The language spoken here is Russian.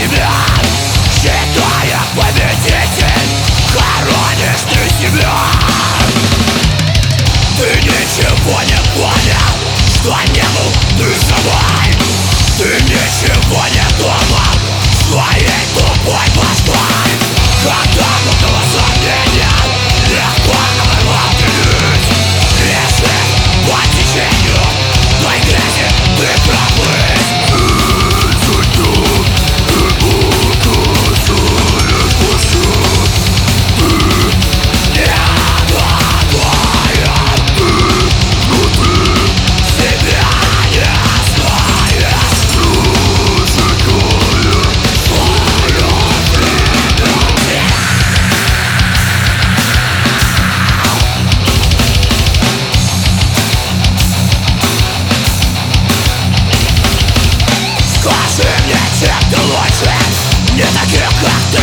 себя, считая победитель, хоронишь ты себя. Ты ничего не понял, что не был ты собой. Ты ничего не думал своей тупой башкой. Когда много сомнения легко обратить, если по течению той грязи ты проплыть. Скажи мне, чем ты лучше, не таких, как ты.